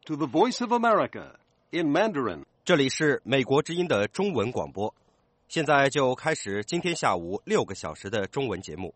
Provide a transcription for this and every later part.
to the Voice of America in Mandarin. 这里是美国之音的中文广播，现在就开始今天下午6个小时的中文节目。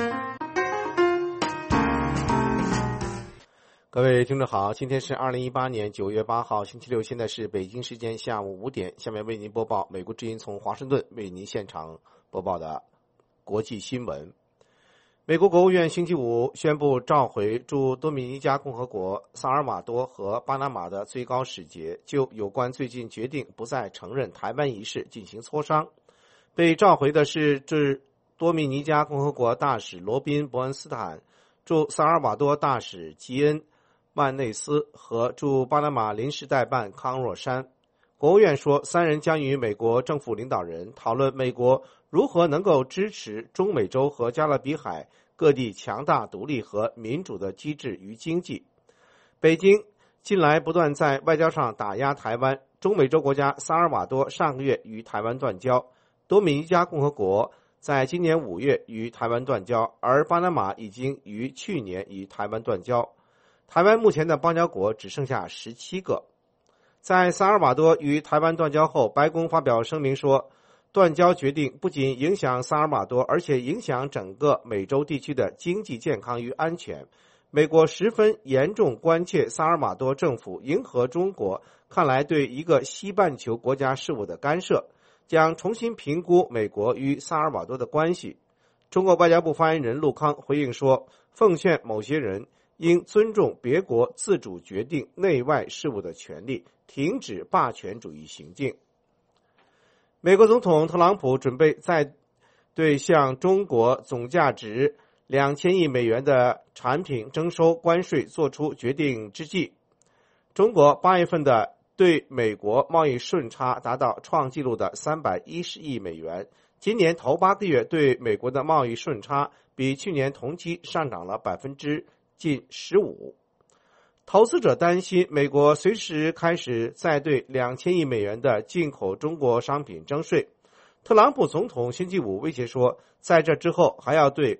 各位听众好，今天是2018年9月8号星期六，现在是北京时间下午5点，下面为您播报美国之音从华盛顿为您现场播报的国际新闻。美国国务院星期五宣布召回驻多米尼加共和国、萨尔瓦多和巴拿马的最高使节，就有关最近决定不再承认台湾一事进行磋商。被召回的是驻多米尼加共和国大使罗宾·伯恩斯坦、驻萨尔瓦多大使吉恩·曼内斯和驻巴拿马临时代办康若山。国务院说，三人将与美国政府领导人讨论美国如何能够支持中美洲和加勒比海各地强大、独立和民主的机制与经济。北京近来不断在外交上打压台湾，中美洲国家萨尔瓦多上个月与台湾断交，多米尼加共和国在今年5月与台湾断交，而巴拿马已经于去年与台湾断交。台湾目前的邦交国只剩下17个。在萨尔瓦多与台湾断交后，白宫发表声明说，断交决定不仅影响萨尔瓦多，而且影响整个美洲地区的经济健康与安全。美国十分严重关切萨尔瓦多政府迎合中国看来对一个西半球国家事务的干涉，将重新评估美国与萨尔瓦多的关系。中国外交部发言人陆康回应说，奉劝某些人应尊重别国自主决定内外事务的权利，停止霸权主义行径。美国总统特朗普准备在对向中国总价值2000亿美元的产品征收关税做出决定之际，中国8月份的对美国贸易顺差达到创纪录的310亿美元，今年头8个月对美国的贸易顺差比去年同期上涨了近15%。投资者担心美国随时开始再对2000亿美元的进口中国商品征税。特朗普总统星期五威胁说，在这之后还要对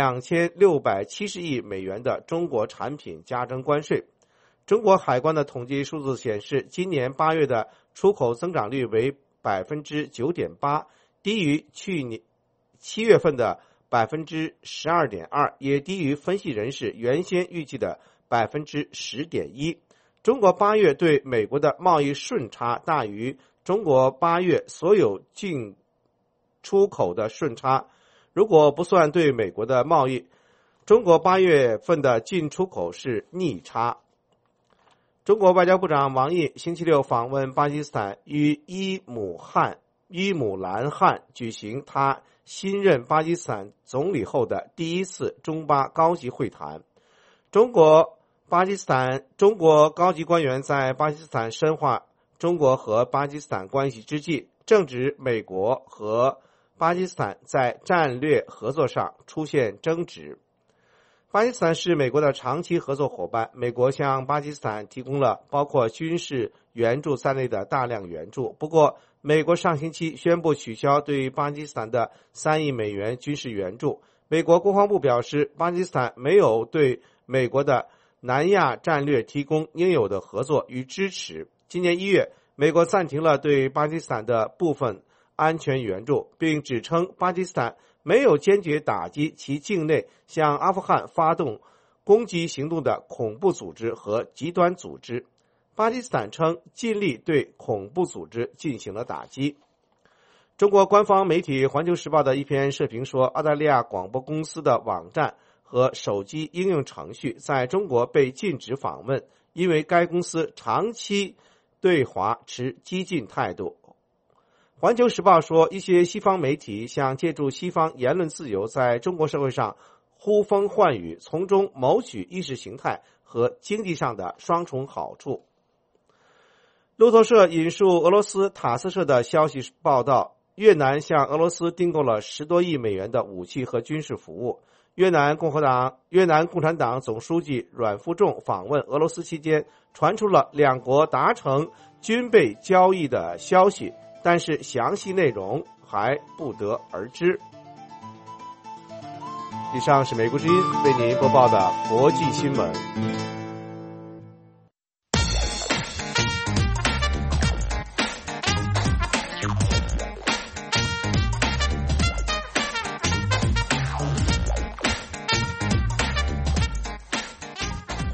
2670亿美元的中国产品加征关税。中国海关的统计数字显示，今年8月的出口增长率为 9.8%， 低于去年7月份的 12.2%， 也低于分析人士原先预计的 10.1%。 中国8月对美国的贸易顺差大于中国8月所有进出口的顺差。如果不算对美国的贸易，中国8月份的进出口是逆差。中国外交部长王毅星期六访问巴基斯坦，与伊姆兰汗举行他新任巴基斯坦总理后的第一次中巴高级会谈。中国高级官员在巴基斯坦深化中国和巴基斯坦关系之际，正值美国和巴基斯坦在战略合作上出现争执。巴基斯坦是美国的长期合作伙伴，美国向巴基斯坦提供了包括军事援助在内的大量援助。不过，美国上星期宣布取消对巴基斯坦的3亿美元军事援助。美国国防部表示，巴基斯坦没有对美国的南亚战略提供应有的合作与支持。今年1月，美国暂停了对巴基斯坦的部分安全援助，并指称巴基斯坦没有坚决打击其境内向阿富汗发动攻击行动的恐怖组织和极端组织。巴基斯坦称尽力对恐怖组织进行了打击。中国官方媒体《环球时报》的一篇社评说，澳大利亚广播公司的网站和手机应用程序在中国被禁止访问，因为该公司长期对华持激进态度。环球时报说，一些西方媒体想借助西方言论自由在中国社会上呼风唤雨，从中谋取意识形态和经济上的双重好处。路透社引述俄罗斯塔斯社的消息报道，越南向俄罗斯订购了10多亿美元的武器和军事服务。越南共产党总书记阮富仲访问俄罗斯期间，传出了两国达成军备交易的消息，但是详细内容还不得而知。以上是美国之音为您播报的国际新闻。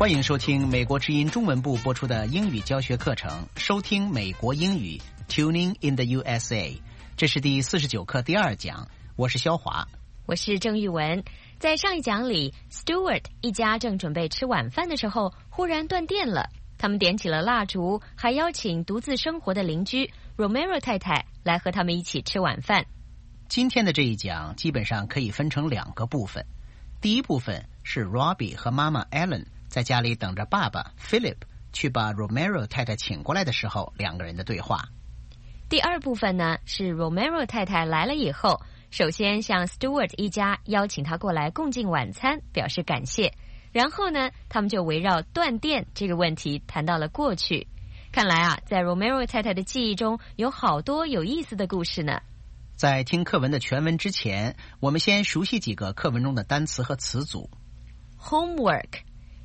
欢迎收听美国之音中文部播出的英语教学课程，收听美国英语 Tuning in the USA。 这是第49课第2讲，我是肖华， 我是郑玉文。在上一讲里 Stewart 一家正准备吃晚饭的时候，忽然断电了。他们点起了蜡烛，还邀请独自生活的邻居 Romero 太太来和他们一起吃晚饭。 今天的这一讲基本上可以分成2个部分。第一部分是 Robbie 和妈妈 Ellen 在家里等着爸爸 Philip 去把 Romero 太太请过来的时候2个人的对话。 第2部分呢，是 Romero 太太来了以后，首先向 Stewart 一家邀请他过来共进晚餐，表示感谢。然后呢，他们就围绕断电这个问题谈到了过去。看来啊，在 Romero 太太的记忆中有好多有意思的故事呢。 在听课文的全文之前，我们先熟悉几个课文中的单词和词组。 Homework,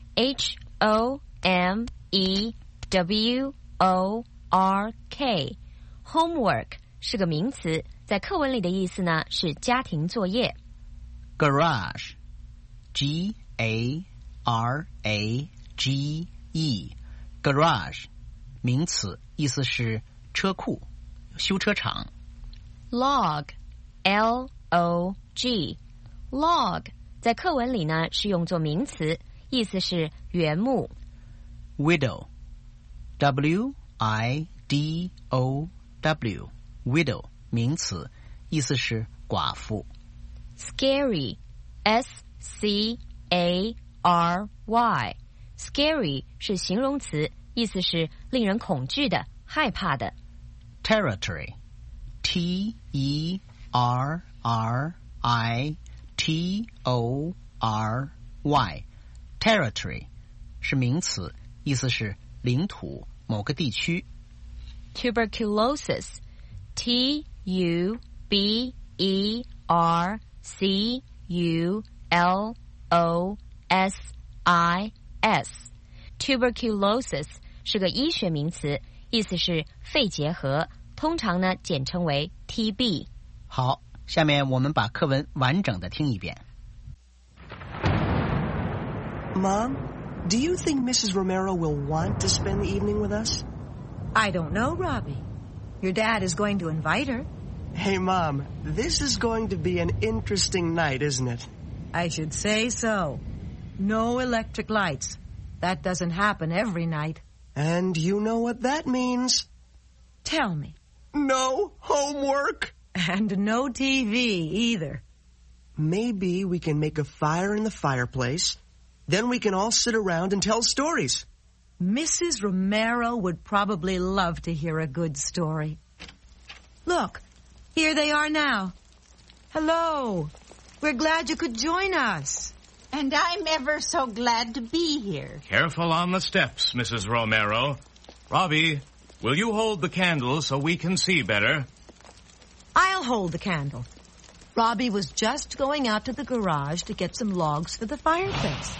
H-O-M-E-W-O-R-K Homework 是个名词，在课文里的意思呢是家庭作业。 Garage, G-A-R-A-G-E Garage 名词，意思是车库、修车厂。 Log, L-O-G Log 在课文里呢是用作名词，意思是原木。 Widow, W-I-D-O-W Widow 名词，意思是寡妇。 Scary, S-C-A-R-Y Scary 是形容词，意思是令人恐惧的、害怕的。 Territory, T-E-R-R-I-T-O-R-Y Territory 是名词，意思是领土、某个地区。 Tuberculosis, T-U-B-E-R-C-U-L-O-S-I-S Tuberculosis 是个医学名词，意思是肺结核，通常呢简称为 TB。 好，下面我们把课文完整的听一遍。 Mom, do you think Mrs. Romero will want to spend the evening with us? I don't know, Robbie. Your dad is going to invite her. Hey, Mom, this is going to be an interesting night, isn't it? I should say so. No electric lights. That doesn't happen every night. And you know what that means. Tell me. No homework. And no TV either. Maybe we can make a fire in the fireplace. Then we can all sit around and tell stories. Mrs. Romero would probably love to hear a good story. Look, here they are now. Hello. We're glad you could join us. And I'm ever so glad to be here. Careful on the steps, Mrs. Romero. Robbie, will you hold the candle so we can see better? I'll hold the candle. Robbie was just going out to the garage to get some logs for the fireplace.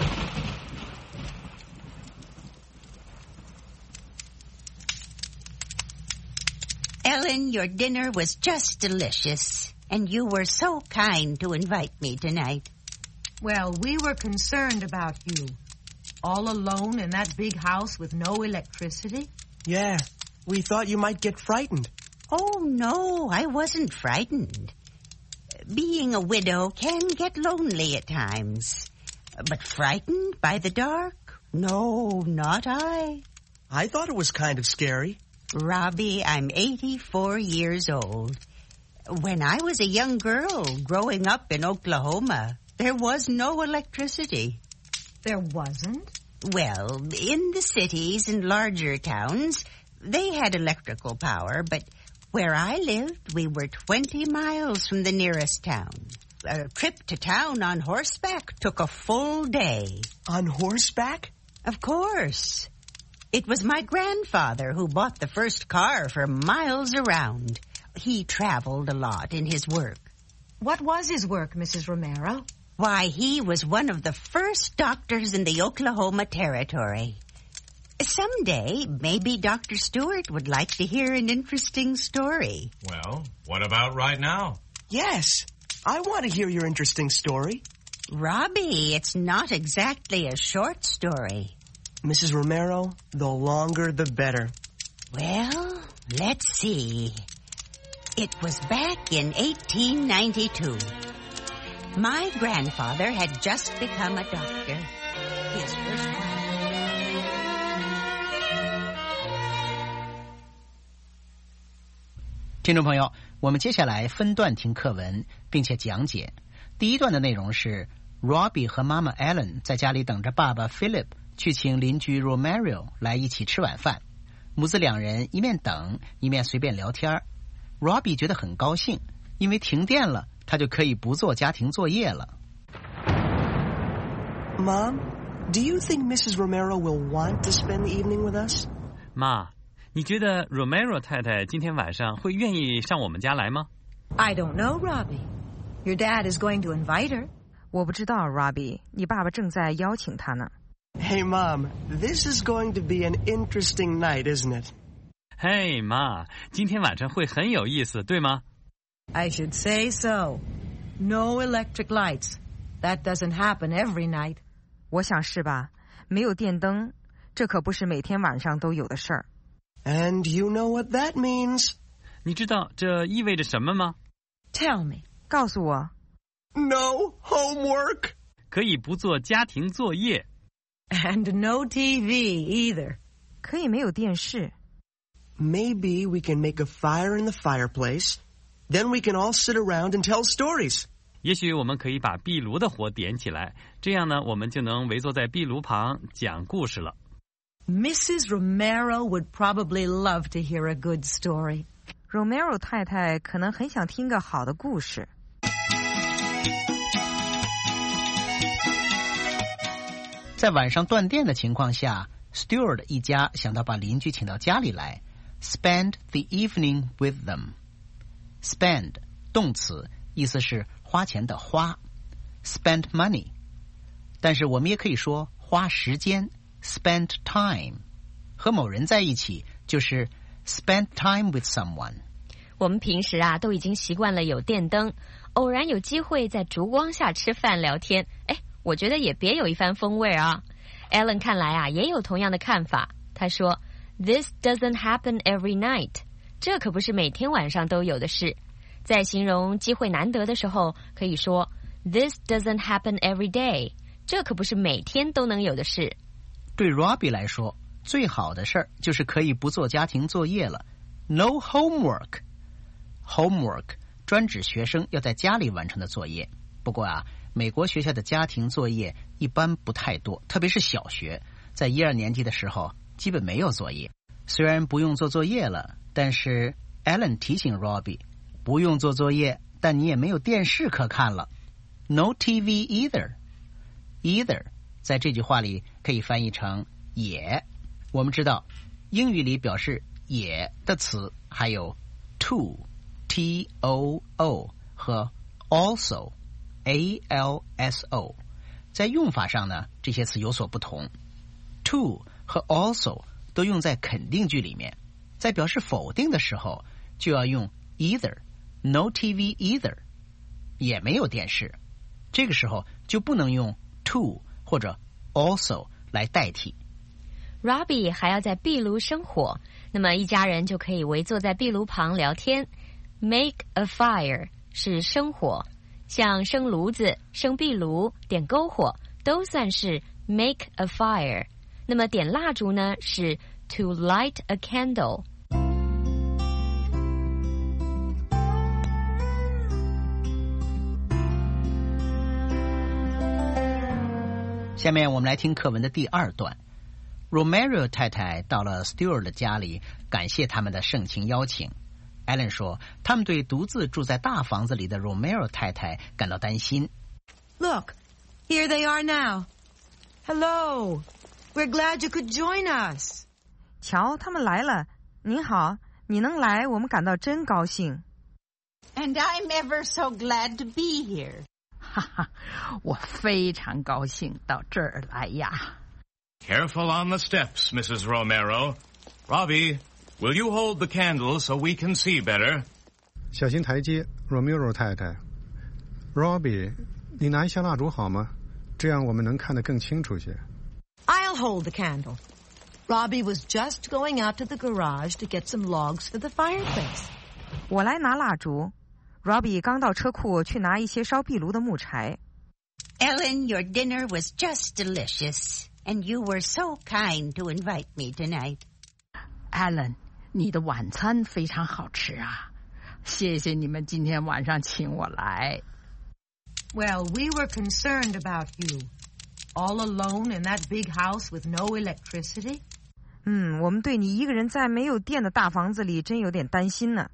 Ellen, your dinner was just delicious, and you were so kind to invite me tonight. Well, we were concerned about you. All alone in that big house with no electricity? Yeah, we thought you might get frightened. Oh, no, I wasn't frightened. Being a widow can get lonely at times. But frightened by the dark? No, not I. I thought it was kind of scary. Robbie, I'm 84 years old. When I was a young girl growing up in Oklahoma, there was no electricity. There wasn't? Well, in the cities and larger towns, they had electrical power, but where I lived, we were 20 miles from the nearest town. A trip to town on horseback took a full day. On horseback? Of course. It was my grandfather who bought the first car for miles around. He traveled a lot in his work. What was his work, Mrs. Romero? Why, he was one of the first doctors in the Oklahoma Territory. Someday, maybe Dr. Stewart would like to hear an interesting story. Well, what about right now? Yes, I want to hear your interesting story. Robbie, it's not exactly a short story. Mrs. Romero, the longer the better. Well, let's see. It was back in 1892. My grandfather had just become a doctor. His first wife. 听众朋友，我们接下来分段听课文，并且讲解。第一段的内容是 Robbie 和妈妈 Ellen 在家里等着爸爸 Philip 去请邻居 Romero 来一起吃晚饭。母子两人一面等一面随便聊天。Robbie 觉得很高兴，因为停电了，他就可以不做家庭作业了。 Mom, do you think Mrs. Romero will want to spend the evening with us? 妈，你觉得 Romero 太太今天晚上会愿意上我们家来吗？ I don't know, Robbie. Your dad is going to invite her. 我不知道 Robbie， 你爸爸正在邀请她呢。 Hey, Mom, this is going to be an interesting night, isn't it? 嘿，妈，今天晚上会很有意思，对吗？ I should say so. No electric lights. That doesn't happen every night. 我想是吧？没有电灯，这可不是每天晚上都有的事儿。 And you know what that means? 你知道这意味着什么吗？ Tell me. 告诉我。 No homework. 可以不做家庭作业。 And no TV either. 可以没有电视。 Maybe we can make a fire in the fireplace. Then we can all sit around and tell stories. 也许我们可以把壁炉的火点起来，这样呢，我们就能围坐在壁炉旁讲故事了。 Mrs. Romero would probably love to hear a good story. Romero 太太可能很想听个好的故事。 在晚上断电的情况下 Stewart 一家想到把邻居请到家里来 Spend the evening with them. Spend 动词，意思是花钱的花 Spend money. 但是我们也可以说花时间 Spend time. 和某人在一起就是 Spend time with someone. 我们平时啊都已经习惯了有电灯，偶然有机会在烛光下吃饭聊天，我觉得也别有一番风味啊。Ellen 看来啊也有同样的看法，他说 This doesn't happen every night. 这可不是每天晚上都有的事。在形容机会难得的时候，可以说 This doesn't happen every day. 这可不是每天都能有的事。 对 Robbie 来说，最好的事儿就是可以不做家庭作业了。No homework. Homework 专指学生要在家里完成的作业。不过啊，美国学校的家庭作业一般不太多，特别是小学，在1、2年级的时候基本没有作业。虽然不用做作业了，但是 Ellen 提醒 Robbie 不用做作业，但你也没有电视可看了。No TV either. Either 在这句话里可以翻译成也。我们知道英语里表示也的词还有 too, T-O-O 和 also, A-L-S-O. 在用法上呢，这些词有所不同。to 和 also 都用在肯定句里面，在表示否定的时候就要用 either. No TV either. 也没有电视，这个时候就不能用 to 或者 also 来代替。 Robbie 还要在壁炉生火，那么一家人就可以围坐在壁炉旁聊天。Make a fire 是生火，像生炉子、生壁炉、点篝火都算是 make a fire。那么点蜡烛呢是 to light a candle。 下面我们来听课文的第2段。Romero 太太到了 Stewart 的家里，感谢他们的盛情邀请。Ellen 说，他们对独自住在大房子里的 Romero 太太感到担心。 Look, here they are now. Hello. We're glad you could join us. 瞧，他们来了。您好，你能来，我们感到真高兴。 And I'm ever so glad to be here. 哈哈，我非常高兴到这儿来呀。 Careful on the steps, Mrs. Romero. Robbie, will you hold the candle so we can see better? 小心台阶 ，Romero 太太。Robbie， 你拿一下蜡烛好吗？这样我们能看得更清楚些。 I'll hold the candle. Robbie was just going out to the garage to get some logs for the fireplace. 我来拿蜡烛。Robbie 刚到车库去拿一些烧壁炉的木柴。 Ellen, your dinner was just delicious, and you were so kind to invite me tonight. Ellen, 你的晚餐非常好吃啊，谢谢你们今天晚上请我来。 Well, we were concerned about you. All alone in that big house with no electricity. 我们对你一个人在没有电的大房子里真有点担心呢。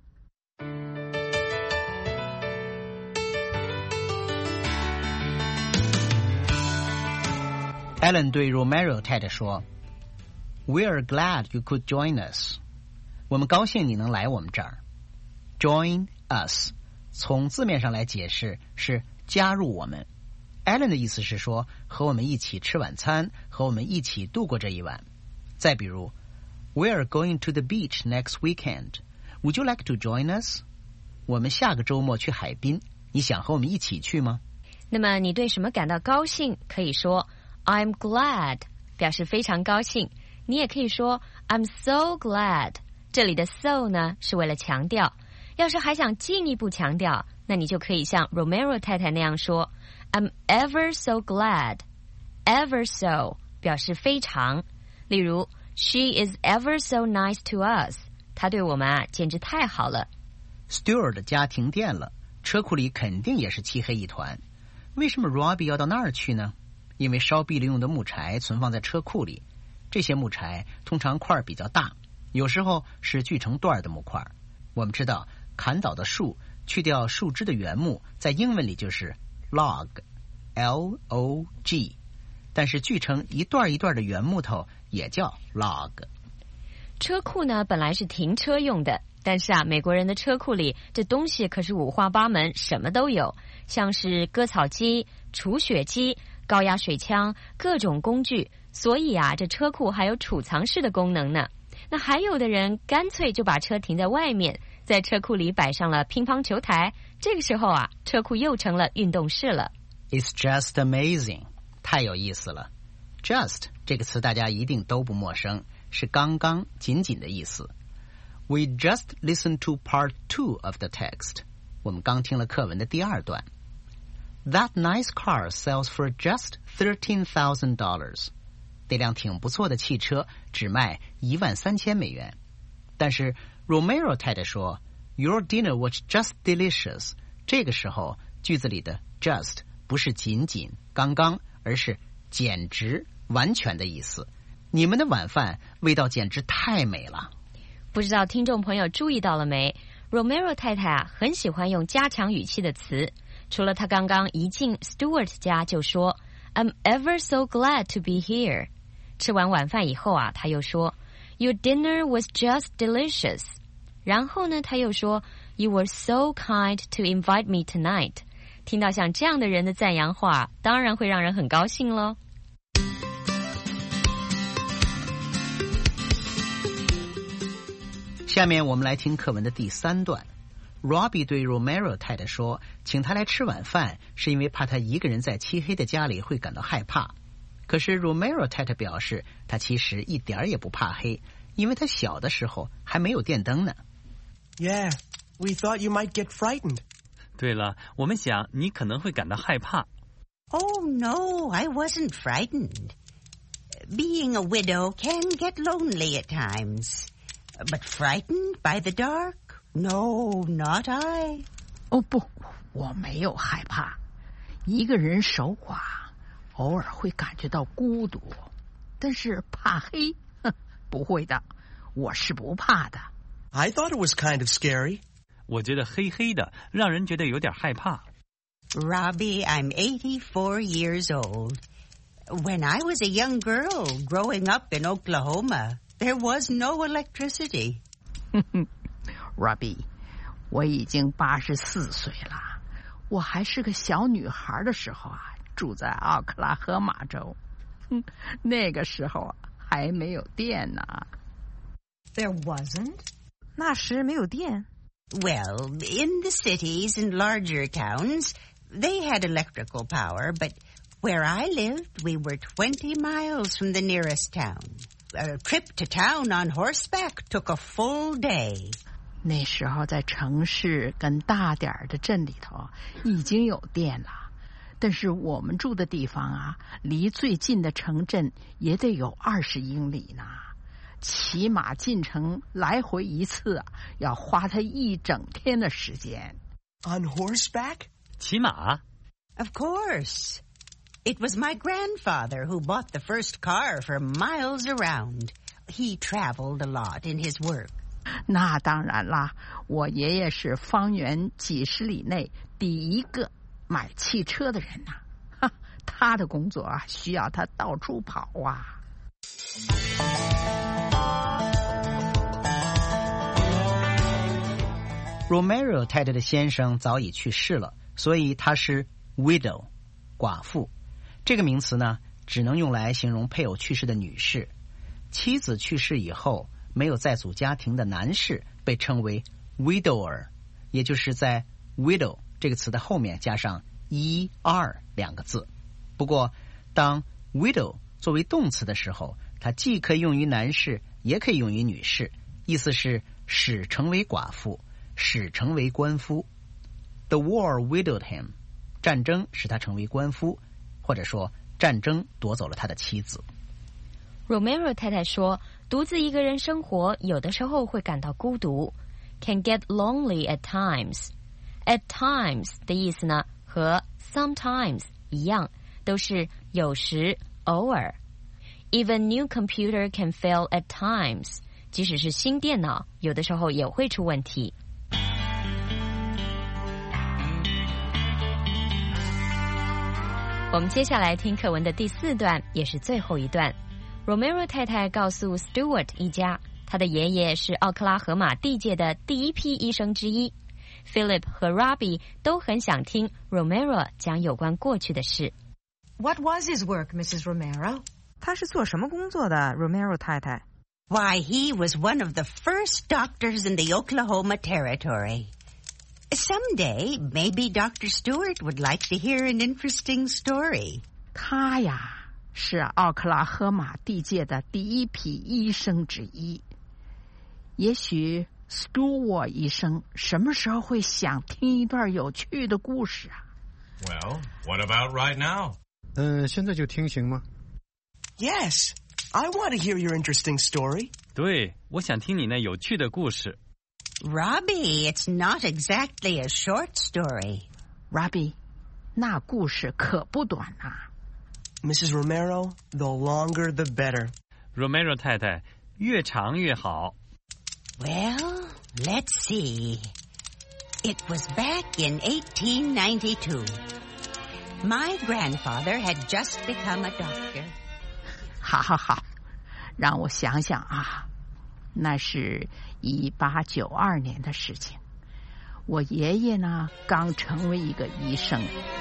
Ellen 对 Romero 太太说 "We're glad you could join us." 我们高兴你能来我们这儿。Join us 从字面上来解释是加入我们。Ellen 的意思是说和我们一起吃晚餐，和我们一起度过这一晚。再比如 We're going to the beach next weekend. Would you like to join us? 我们下个周末去海滨，你想和我们一起去吗？ 那么你对什么感到高兴，可以说 I'm glad 表示非常高兴，你也可以说 I'm so glad， 这里的 so 呢是为了强调，要是还想进一步强调，那你就可以像 Romero 太太那样说 I'm ever so glad。 ever so 表示非常，例如 She is ever so nice to us， 她对我们简直太好了。 Stewart 家停电了，车库里肯定也是漆黑一团。为什么 Robbie 要到那儿去呢？因为烧壁炉用的木柴存放在车库里，这些木柴通常块比较大，有时候是锯成段的木块。我们知道砍倒的树去掉树枝的原木在英文里就是 log L-O-G， 但是锯成一段一段的原木头也叫 log。 车库呢本来是停车用的，但是美国人的车库里这东西可是五花八门，什么都有，像是割草机、除雪机、高压水枪，各种工具，所以这车库还有储藏室的功能呢。那还有的人干脆就把车停在外面，在车库里摆上了乒乓球台，这个时候车库又成了运动室了。 It's just amazing， 太有意思了。 Just 这个词大家一定都不陌生，是刚刚仅仅的意思。 We just listened to part 2 of the text， 我们刚听了课文的第二段。That nice car sells for just $13,000. 这辆挺不错的汽车只卖$13,000。但是 Romero 太太说 Your dinner was just delicious。 这个时候句子里的 just 不是仅仅刚刚，而是简直完全的意思。你们的晚饭味道简直太美了。 不知道听众朋友注意到了没， Romero 太太很喜欢用加强语气的词。除了他刚刚一进 Stewart 家就说 I'm ever so glad to be here， 吃完晚饭以后他又说 Your dinner was just delicious， 然后呢他又说 You were so kind to invite me tonight。 听到像这样的人的赞扬话，当然会让人很高兴咯。 下面我们来听课文的第3段。Robbie 对 Romero 太太说，请他来吃晚饭是因为怕他一个人在漆黑的家里会感到害怕。可是 Romero 太太表示他其实一点也不怕黑，因为他小的时候还没有电灯呢。 Yeah, we thought you might get frightened. 对了，我们想你可能会感到害怕。 Oh, no, I wasn't frightened. Being a widow can get lonely at times. But frightened by the dark?No, not I. 哦不，我没有害怕。一个人守寡，偶尔会感觉到孤独，但是怕黑，不会的，我是不怕的。 I thought it was kind of scary. 我觉得黑黑的，让人觉得有点害怕。 Robbie, I'm 84 years old. When I was a young girl growing up in Oklahoma, there was no electricity. Robbie, 我已经84岁了，我还是个小女孩的时候住在奥克拉荷马州，那个时候还没有电呢。 There wasn't? 那时没有电。 Well, in the cities and larger towns, They had electrical power, but where I lived, we were 20 miles from the nearest town. A trip to town on horseback took a full day. 那时候在城市跟大点儿的镇里头已经有电了，但是我们住的地方啊，离最近的城镇也得有20英里呢。骑马进城来回一次啊，要花他1整天的时间。 On horseback? 骑马 Of course. It was my grandfather who bought the first car for miles around. He traveled a lot in his work. 那当然啦，我爷爷是方圆几十里内第一个买汽车的人呐。他的工作啊，需要他到处跑啊。 Romero 太太的先生早已去世了，所以她是 widow 寡妇。这个名词呢，只能用来形容配偶去世的女士。妻子去世以后，没有再组家庭的男士被称为 widower， 也就是在 widow 这个词的后面加上 er 2个字。不过，当 widow 作为动词的时候，它既可以用于男士，也可以用于女士，意思是使成为寡妇，使成为官夫。The war widowed him， 战争使他成为官夫，或者说战争夺走了他的妻子。 Romero 太太说，独自一个人生活有的时候会感到孤独 can get lonely at times. At times 的意思呢和 sometimes 一样，都是有时偶尔。Even new computer can fail at times. 即使是新电脑有的时候也会出问题。我们接下来听课文的第4段，也是最后一段。Romero 太太告诉 Stewart 一家，他的爷爷是奥克拉荷马地界的第一批医生之一。Philip 和 Robbie 都很想听 Romero 讲有关过去的事。 What was his work, Mrs. Romero? 他是做什么工作的 Romero 太太？ Why, he was one of the first doctors in the Oklahoma Territory. Someday, maybe Dr. Stewart would like to hear an interesting story. 他呀，是奥克拉荷马地界的第一批医生之一。也许 Stewart 医生什么时候会想听一段有趣的故事啊？ Well, what about right now? 现在就听行吗？ Yes, I want to hear your interesting story. 对，我想听你那有趣的故事。 Robbie, it's not exactly a short story. Robbie, 那故事可不短啊。 Mrs. Romero, the longer the better. Romero 太太，越长越好。 Well, let's see. It was back in 1892. My grandfather had just become a doctor. 好，让我想想啊，那是1892年的事情。我爷爷呢，刚成为一个医生。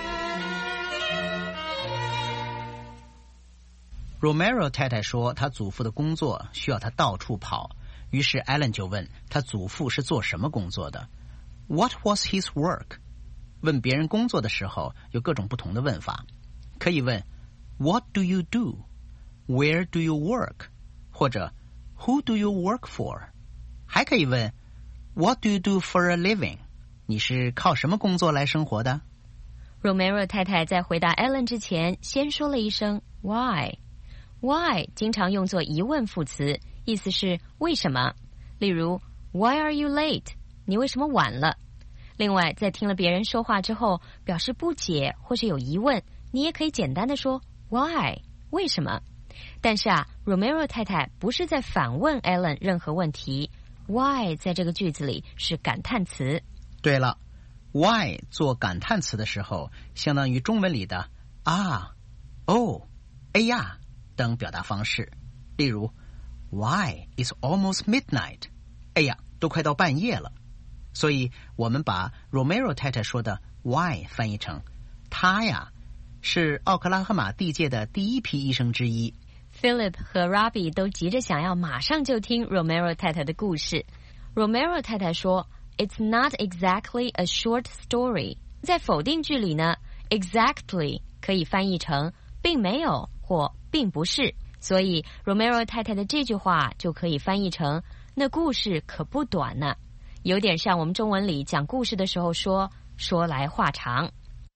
Romero 太太说，他祖父的工作需要他到处跑，于是 Alan 就问他祖父是做什么工作的。What was his work？ 问别人工作的时候有各种不同的问法，可以问 What do you do？Where do you work？ 或者 Who do you work for？ 还可以问 What do you do for a living？ 你是靠什么工作来生活的？ Romero 太太在回答 Ellen 之前，先说了一声 Why。Why 经常用作疑问副词，意思是为什么。例如 Why are you late？ 你为什么晚了？另外，在听了别人说话之后，表示不解或是有疑问，你也可以简单的说 Why？ 为什么？但是啊 Romero 太太不是在反问 Ellen 任何问题， Why 在这个句子里是感叹词。 对了， Why 做感叹词的时候，相当于中文里的啊、哦、哎呀等表达方式。例如 Why it's almost midnight？ 哎呀，都快到半夜了。所以我们把 Romero 太太说的 Why 翻译成他呀，是奥克拉荷马地界的第一批医生之一。 Philip 和 Robbie 都急着想要马上就听 Romero 太太的故事。Romero 太太说 It's not exactly a short story. 在否定句里呢 ，exactly 可以翻译成并没有或并不是，所以 Romero 太太的这句话就可以翻译成那故事可不短呢，有点像我们中文里讲故事的时候说来话长。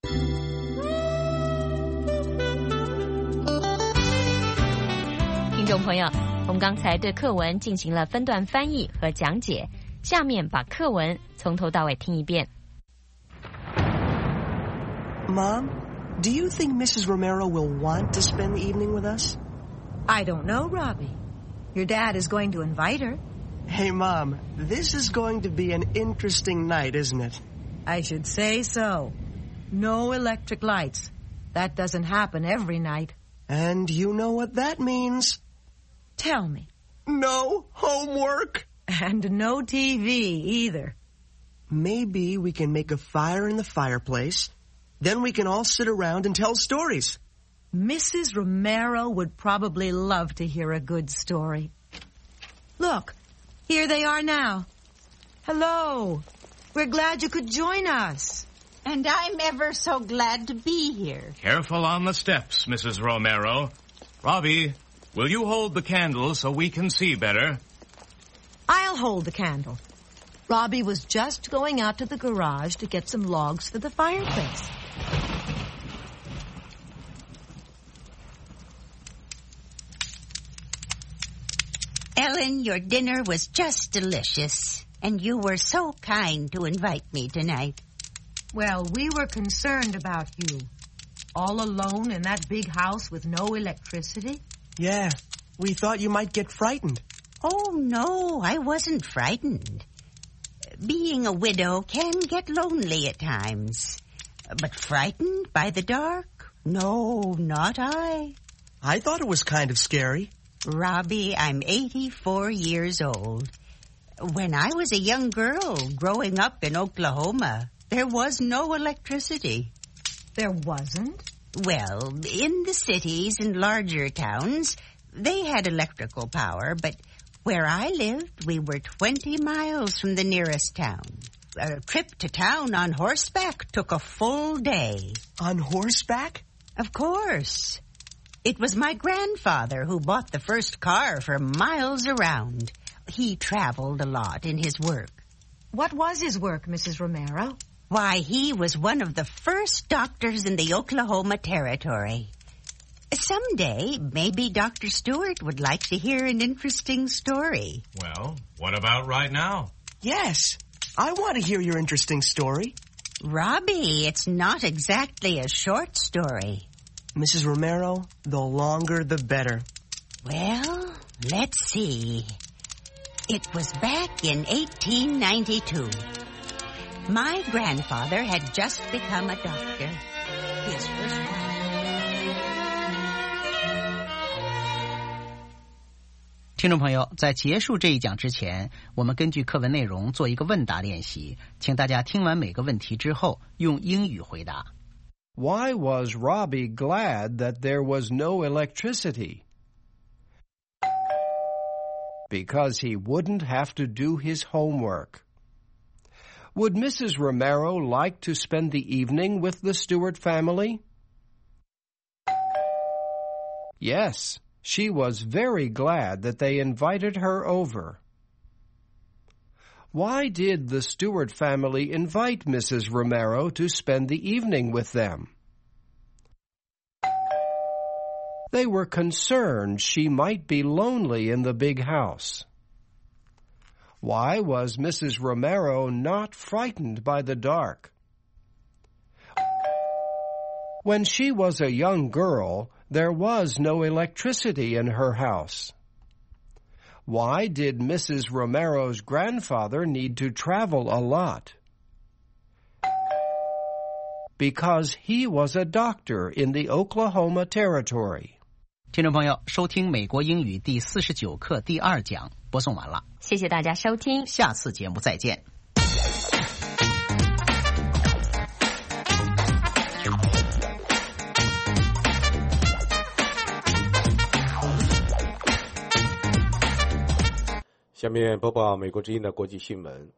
听众朋友，我们刚才对课文进行了分段翻译和讲解，下面把课文从头到尾听一遍。 Mom, do you think Mrs. Romero will want to spend the evening with us? I don't know, Robbie. Your dad is going to invite her. Hey, Mom, this is going to be an interesting night, isn't it? I should say so. No electric lights. That doesn't happen every night. And you know what that means. Tell me. No homework. And no TV either. Maybe we can make a fire in the fireplace. Then we can all sit around and tell stories. Mrs. Romero would probably love to hear a good story. Look, here they are now. Hello. We're glad you could join us. And I'm ever so glad to be here. Careful on the steps, Mrs. Romero. Robbie, will you hold the candle so we can see better? I'll hold the candle. Robbie was just going out to the garage to get some logs for the fireplace. Ellen, your dinner was just delicious, and you were so kind to invite me tonight. Well, we were concerned about you. All alone in that big house with no electricity? Yeah, we thought you might get frightened. Oh, no, I wasn't frightened. Being a widow can get lonely at times. But frightened by the dark? No, not I. I thought it was kind of scary. Robbie, I'm 84 years old. When I was a young girl growing up in Oklahoma, there was no electricity. There wasn't? Well, in the cities and larger towns, they had electrical power, but where I lived, we were 20 miles from the nearest town. A trip to town on horseback took a full day. On horseback? Of course. It was my grandfather who bought the first car for miles around. He traveled a lot in his work. What was his work, Mrs. Romero? Why, he was one of the first doctors in the Oklahoma Territory. Someday, maybe Dr. Stewart would like to hear an interesting story. Well, what about right now? Yes, I want to hear your interesting story. Robbie, it's not exactly a short story. Mrs. Romero, the longer the better. Well, let's see. It was back in 1892. My grandfather had just become a doctor. His first wife. 听众朋友，在结束这一讲之前，我们根据课文内容做一个问答练习，请大家听完每个问题之后，用英语回答。 Why was Robbie glad that there was no electricity? Because he wouldn't have to do his homework. Would Mrs. Romero like to spend the evening with the Stewart family? Yes, she was very glad that they invited her over. Why did the Stewart family invite Mrs. Romero to spend the evening with them? They were concerned she might be lonely in the big house. Why was Mrs. Romero not frightened by the dark? When she was a young girl, there was no electricity in her house. Why did Mrs. Romero's grandfather need to travel a lot? Because he was a doctor in the Oklahoma Territory. 听众朋友，收听美国英语第49课第2讲播送完了， 谢谢大家收听， 下次节目再见。 下面播报美国之音的国际新闻。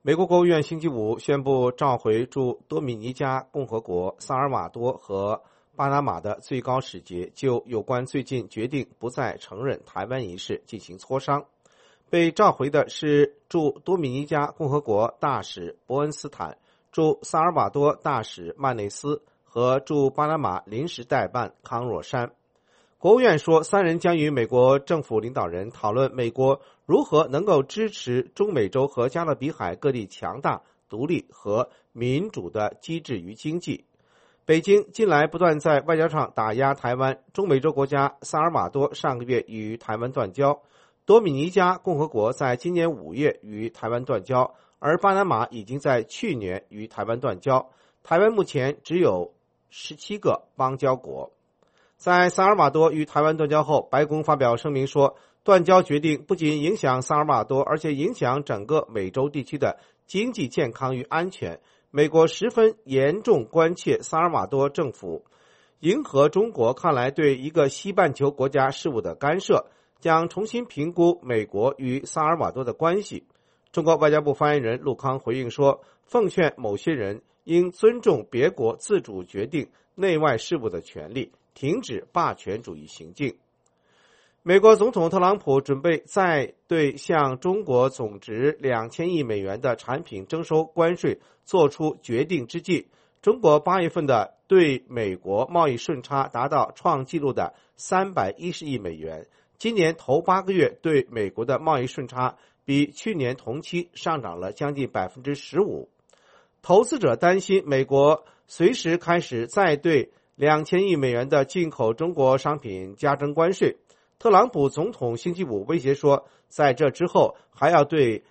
美国国务院星期五宣布召回驻多米尼加共和国、萨尔瓦多和巴拿马的最高使节，就有关最近决定不再承认台湾一事进行磋商。被召回的是驻多米尼加共和国大使伯恩斯坦、驻萨尔瓦多大使曼内斯和驻巴拿马临时代办康若山。国务院说，3人将与美国政府领导人讨论美国如何能够支持中美洲和加勒比海各地强大、独立和民主的机制与经济。北京近来不断在外交上打压台湾，中美洲国家萨尔瓦多上个月与台湾断交，多米尼加共和国在今年5月与台湾断交，而巴拿马已经在去年与台湾断交。台湾目前只有17个邦交国。在萨尔瓦多与台湾断交后，白宫发表声明说，断交决定不仅影响萨尔瓦多，而且影响整个美洲地区的经济健康与安全。美国十分严重关切萨尔瓦多政府迎合中国看来对一个西半球国家事务的干涉，将重新评估美国与萨尔瓦多的关系。中国外交部发言人陆康回应说，奉劝某些人应尊重别国自主决定内外事务的权利，停止霸权主义行径。美国总统特朗普准备再对向中国总值2000亿美元的产品征收关税做出决定之际，中国8月份的对美国贸易顺差达到创纪录的310亿美元，今年头8个月对美国的贸易顺差比去年同期上涨了将近 15%。 投资者担心美国随时开始再对2000亿美元的进口中国商品加征关税。特朗普总统星期五威胁说，在这之后还要对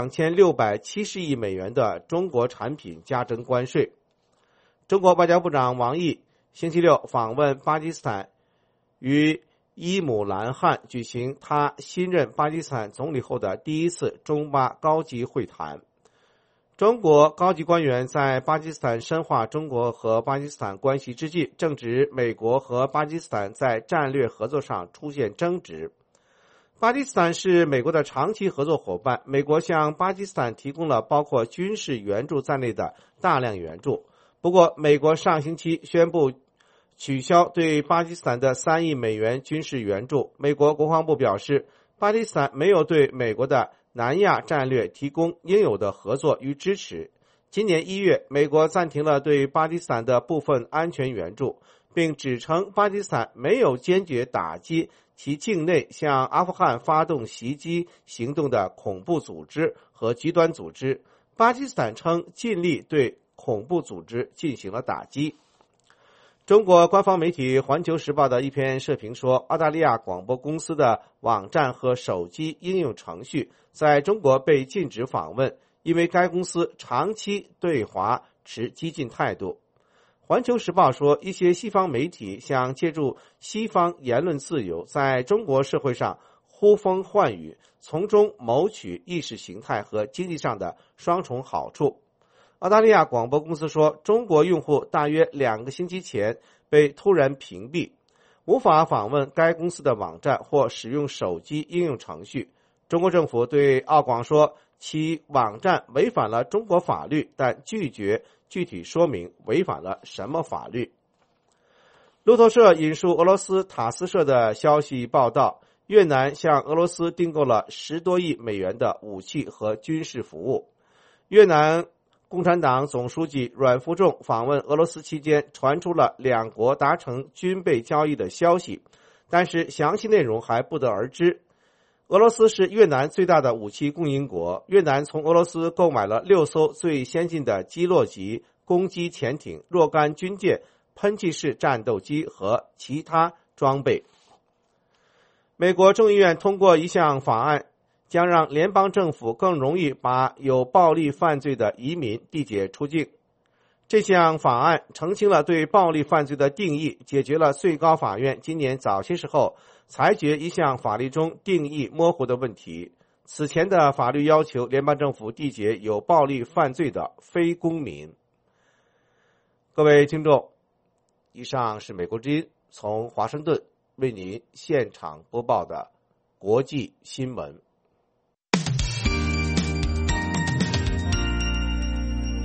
2670亿美元的中国产品加征关税。中国外交部长王毅星期六访问巴基斯坦，与伊姆兰汗举行他新任巴基斯坦总理后的第一次中巴高级会谈。中国高级官员在巴基斯坦深化中国和巴基斯坦关系之际，正值美国和巴基斯坦在战略合作上出现争执。巴基斯坦是美国的长期合作伙伴，美国向巴基斯坦提供了包括军事援助在内的大量援助。不过，美国上星期宣布取消对巴基斯坦的3亿美元军事援助。美国国防部表示，巴基斯坦没有对美国的南亚战略提供应有的合作与支持。今年1月，美国暂停了对巴基斯坦的部分安全援助，并指称巴基斯坦没有坚决打击其境内向阿富汗发动袭击行动的恐怖组织和极端组织。巴基斯坦称尽力对恐怖组织进行了打击。中国官方媒体《环球时报》的一篇社评说，澳大利亚广播公司的网站和手机应用程序在中国被禁止访问，因为该公司长期对华持激进态度。《环球时报》说，一些西方媒体想借助西方言论自由在中国社会上呼风唤雨，从中谋取意识形态和经济上的双重好处。澳大利亚广播公司说，中国用户大约2个星期前被突然屏蔽，无法访问该公司的网站或使用手机应用程序。中国政府对澳广说，其网站违反了中国法律，但拒绝具体说明违反了什么法律。路透社引述俄罗斯塔斯社的消息报道，越南向俄罗斯订购了10多亿美元的武器和军事服务。越南共产党总书记阮富仲访问俄罗斯期间，传出了两国达成军备交易的消息，但是详细内容还不得而知。俄罗斯是越南最大的武器供应国，越南从俄罗斯购买了6艘最先进的基洛级攻击潜艇、若干军舰、喷气式战斗机和其他装备。美国众议院通过一项法案，将让联邦政府更容易把有暴力犯罪的移民递解出境。这项法案澄清了对暴力犯罪的定义，解决了最高法院今年早些时候裁决一项法律中定义模糊的问题。此前的法律要求联邦政府缔结有暴力犯罪的非公民。各位听众，以上是美国之音从华盛顿为您现场播报的国际新闻。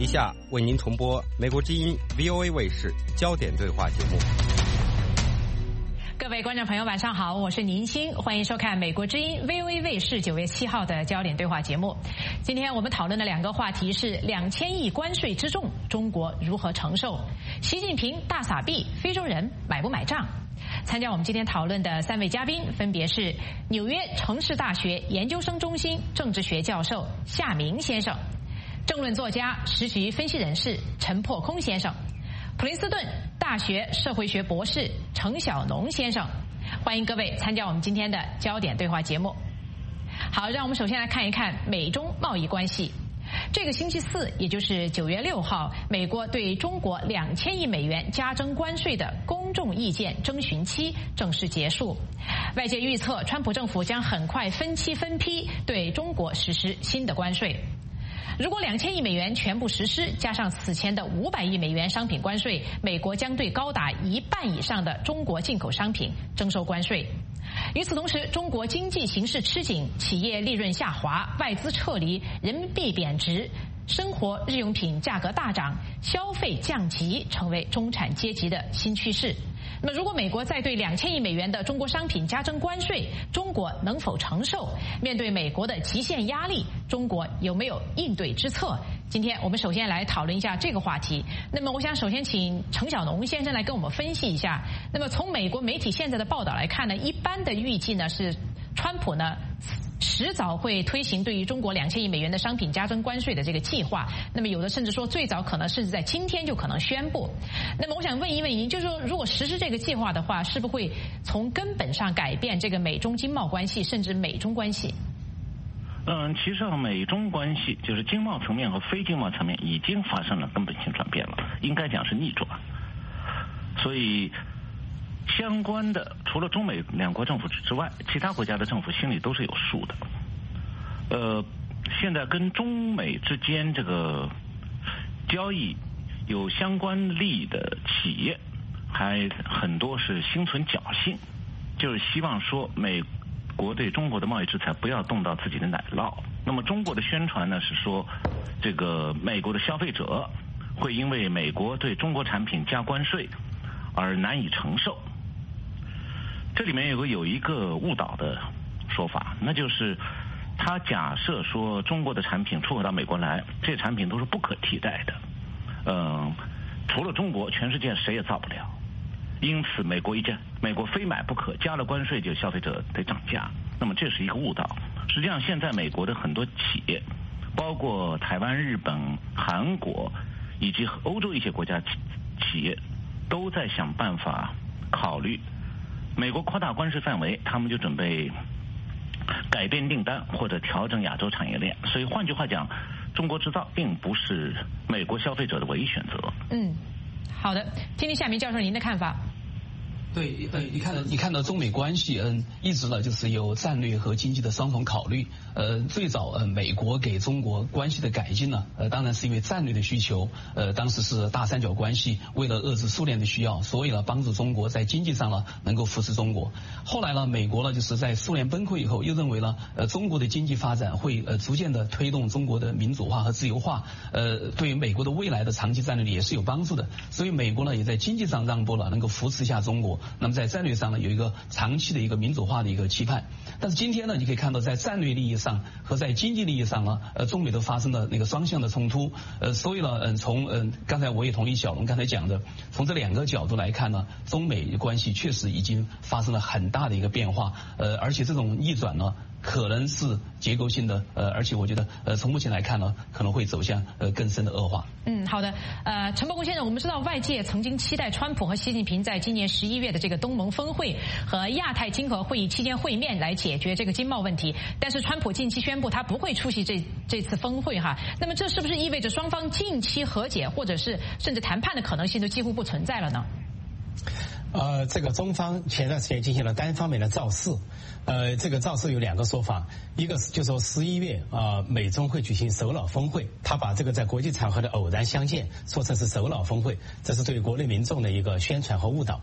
下为您重播美国之音 VOA 卫视焦点对话节目。 各位观众朋友晚上好，我是宁欣，欢迎收看美国之音 VOA 卫视9月7号的焦点对话节目。今天我们讨论的2个话题是2000亿关税之重，中国如何承受？习近平大撒币，非洲人买不买账？参加我们今天讨论的3位嘉宾分别是纽约城市大学研究生中心政治学教授夏明先生，政论作家、时局分析人士陈破空先生，普林斯顿大学社会学博士程晓农先生。欢迎各位参加我们今天的焦点对话节目。好，让我们首先来看一看美中贸易关系。这个星期四，也就是9月6号，美国对中国2000亿美元加征关税的公众意见征询期正式结束。外界预测，川普政府将很快分期分批对中国实施新的关税。如果2000亿美元全部实施，加上此前的500亿美元商品关税，美国将对高达1半以上的中国进口商品征收关税。与此同时，中国经济形势吃紧，企业利润下滑，外资撤离，人民币贬值，生活日用品价格大涨，消费降级成为中产阶级的新趋势。那么，如果美国再对2000亿美元的中国商品加征关税，中国能否承受？面对美国的极限压力，中国有没有应对之策？今天我们首先来讨论一下这个话题。那么，我想首先请程晓农先生来跟我们分析一下。那么，从美国媒体现在的报道来看呢，一般的预计呢是川普呢迟早会推行对于中国2000亿美元的商品加征关税的这个计划。那么有的甚至说最早可能甚至在今天就可能宣布。那么我想问一问您，就是说如果实施这个计划的话，是不是会从根本上改变这个美中经贸关系，甚至美中关系？ 其实美中关系就是经贸层面和非经贸层面已经发生了根本性转变了，应该讲是逆转。所以相关的除了中美2国政府之外，其他国家的政府心里都是有数的。现在跟中美之间这个交易有相关利益的企业还很多是心存侥幸，就是希望说美国对中国的贸易制裁不要动到自己的奶酪。那么中国的宣传呢是说，这个美国的消费者会因为美国对中国产品加关税而难以承受。这里面有一个误导的说法，那就是他假设说中国的产品出口到美国来，这些产品都是不可替代的，除了中国，全世界谁也造不了。因此美国非买不可，加了关税就消费者得涨价。那么这是一个误导。实际上现在美国的很多企业，包括台湾、日本、韩国以及欧洲一些国家企业，都在想办法考虑美国扩大关税范围，他们就准备改变订单或者调整亚洲产业链。所以换句话讲，中国制造并不是美国消费者的唯一选择。 好的，听听夏明教授您的看法。 对，你看到中美关系，一直呢就是有战略和经济的双重考虑。最早美国给中国关系的改进呢，当然是因为战略的需求。当时是大三角关系，为了遏制苏联的需要，所以呢帮助中国在经济上呢能够扶持中国。后来呢，美国呢就是在苏联崩溃以后，又认为呢中国的经济发展会逐渐的推动中国的民主化和自由化，对于美国的未来的长期战略也是有帮助的。所以美国呢也在经济上让步了，能够扶持一下中国。那么在战略上呢有一个长期的一个民主化的一个期盼。但是今天呢，你可以看到在战略利益上和在经济利益上呢，中美都发生了那个双向的冲突。所以呢，从刚才我也同意小龙刚才讲的，从这2个角度来看呢，中美关系确实已经发生了很大的一个变化。而且这种逆转呢，可能是结构性的，而且我觉得从目前来看呢，可能会走向更深的恶化。 好的，陈伯公先生，我们知道外界曾经期待川普和习近平在今年11月的这个东盟峰会和亚太经合会议期间会面来解决这个经贸问题，但是川普近期宣布他不会出席这次峰会哈。那么这是不是意味着双方近期和解或者是甚至谈判的可能性都几乎不存在了呢？ 这个中方前段时间进行了单方面的造势，这个造势有2个说法，一个就说11月美中会举行首脑峰会，他把这个在国际场合的偶然相见说成是首脑峰会，这是对国内民众的一个宣传和误导。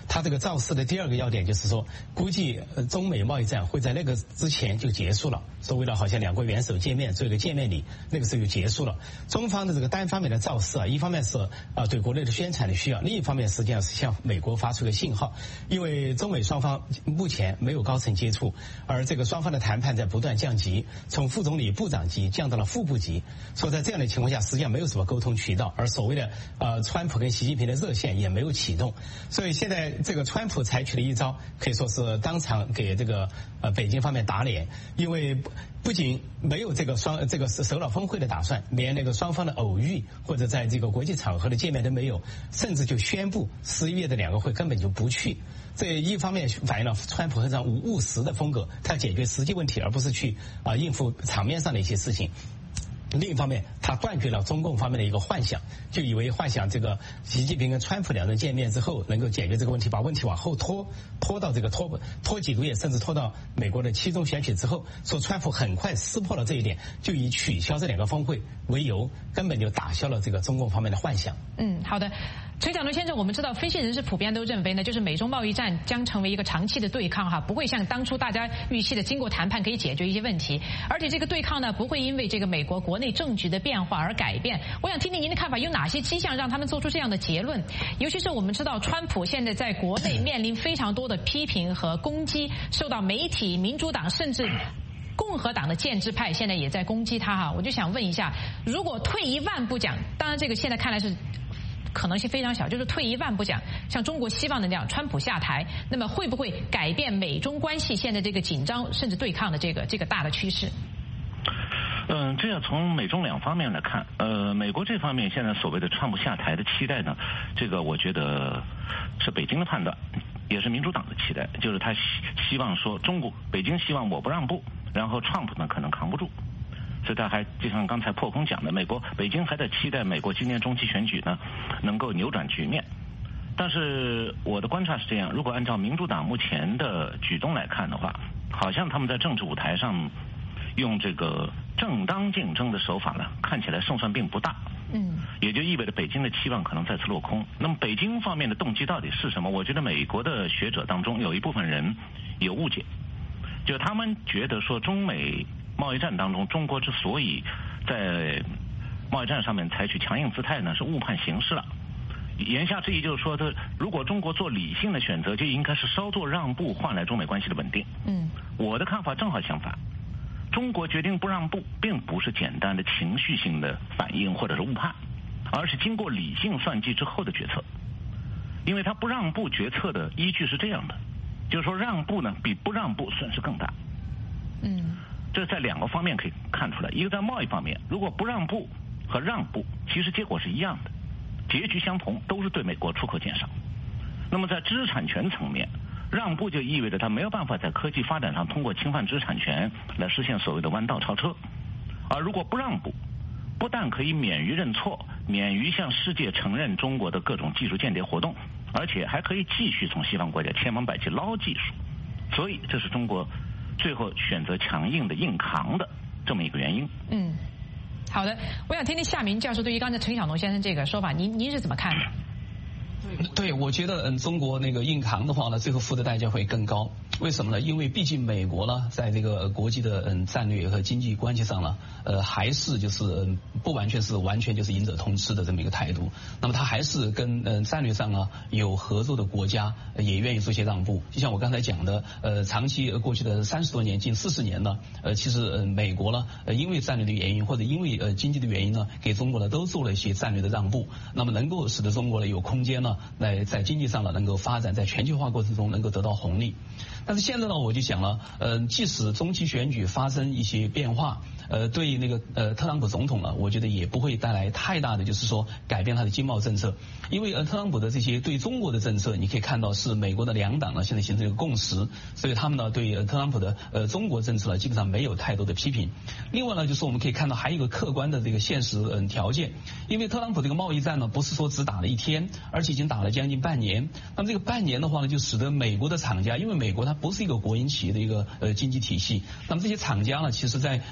他这个造势的第二个要点就是说，估计中美贸易战会在那个之前就结束了。所谓的好像两国元首见面做一个见面礼，那个时候就结束了。中方的这个单方面的造势啊，一方面是对国内的宣传的需要，另一方面实际上是向美国发出个信号，因为中美双方目前没有高层接触，而这个双方的谈判在不断降级，从副总理、部长级降到了副部级，所以在这样的情况下，实际上没有什么沟通渠道，而所谓的川普跟习近平的热线也没有启动，所以现在这个川普采取了一招，可以说是当场给这个北京方面打脸，因为不仅没有这个首脑峰会的打算，连那个双方的偶遇或者在这个国际场合的见面都没有，甚至就宣布11月的两个会根本就不去。这一方面反映了川普非常务实的风格，他解决实际问题，而不是去应付场面上的一些事情。另一方面，他断绝了中共方面的一个幻想，就以为幻想这个习近平跟川普两人见面之后能够解决这个问题，把问题往后拖到这个拖几个月，甚至拖到美国的期中选举之后。说川普很快撕破了这一点，就以取消这两个峰会为由，根本就打消了这个中共方面的幻想。 好的。陈小龙先生，我们知道分析人士普遍都认为呢，就是美中贸易战将成为一个长期的对抗哈，不会像当初大家预期的经过谈判可以解决一些问题，而且这个对抗呢不会因为这个美国国内政局的变化而改变。我想听听您的看法，有哪些迹象让他们做出这样的结论？尤其是我们知道川普现在在国内面临非常多的批评和攻击，受到媒体、民主党甚至共和党的建制派现在也在攻击他哈。我就想问一下，如果退一万步讲，当然这个现在看来是可能性非常小，就是退一万步讲，像中国希望的那样，川普下台，那么会不会改变美中关系现在这个紧张甚至对抗的这个大的趋势？ 这要从美中两方面来看。美国这方面现在所谓的川普下台的期待呢，这个我觉得是北京的判断，也是民主党的期待，就是他希望说北京希望我不让步，然后川普呢可能扛不住。所以他还就像刚才破空讲的，北京还在期待美国今年中期选举呢能够扭转局面。但是我的观察是这样，如果按照民主党目前的举动来看的话，好像他们在政治舞台上用这个正当竞争的手法呢，看起来胜算并不大。也就意味着北京的期望可能再次落空。那么北京方面的动机到底是什么？我觉得美国的学者当中有一部分人有误解，就是他们觉得说中美贸易战当中，中国之所以在贸易战上面采取强硬姿态呢，是误判形势了。言下之意就是说，如果中国做理性的选择，就应该是稍作让步，换来中美关系的稳定。我的看法正好相反，中国决定不让步，并不是简单的情绪性的反应或者是误判，而是经过理性算计之后的决策。因为他不让步决策的依据是这样的，就是说让步呢比不让步损失更大。这在两个方面可以看出来，一个在贸易方面，如果不让步和让步其实结果是一样的，结局相同，都是对美国出口减少。那么在知识产权层面，让步就意味着他没有办法在科技发展上通过侵犯知识产权来实现所谓的弯道超车。而如果不让步，不但可以免于认错，免于向世界承认中国的各种技术间谍活动，而且还可以继续从西方国家千方百计捞技术。所以这是中国最后选择强硬的硬扛的这么一个原因。 好的，我想听听夏明教授对于刚才陈小农先生这个说法，您是怎么看的？ 对，我觉得中国那个硬扛的话呢，最后付的代价会更高。为什么呢？因为毕竟美国呢，在这个国际的战略和经济关系上呢，还是就是不完全就是赢者通吃的这么一个态度。那么他还是跟战略上呢有合作的国家也愿意做些让步。就像我刚才讲的，长期过去的30多年，近40年呢，其实美国呢，因为战略的原因或者因为经济的原因呢，给中国呢都做了一些战略的让步，那么能够使得中国呢有空间呢来在经济上呢能够发展，在全球化过程中能够得到红利。但是现在呢，我就想了，即使中期选举发生一些变化，对那个特朗普总统呢，我觉得也不会带来太大的就是说改变他的经贸政策，因为特朗普的这些对中国的政策，你可以看到是美国的两党呢现在形成一个共识，所以他们呢对特朗普的中国政策呢基本上没有太多的批评。另外呢，就是我们可以看到还有一个客观的这个现实条件，因为特朗普这个贸易战呢不是说只打了1天，而且已经打了将近半年。那么这个半年的话呢，就使得美国的厂家，因为美国它不是一个国营企业的一个经济体系，那么这些厂家呢，其实在进行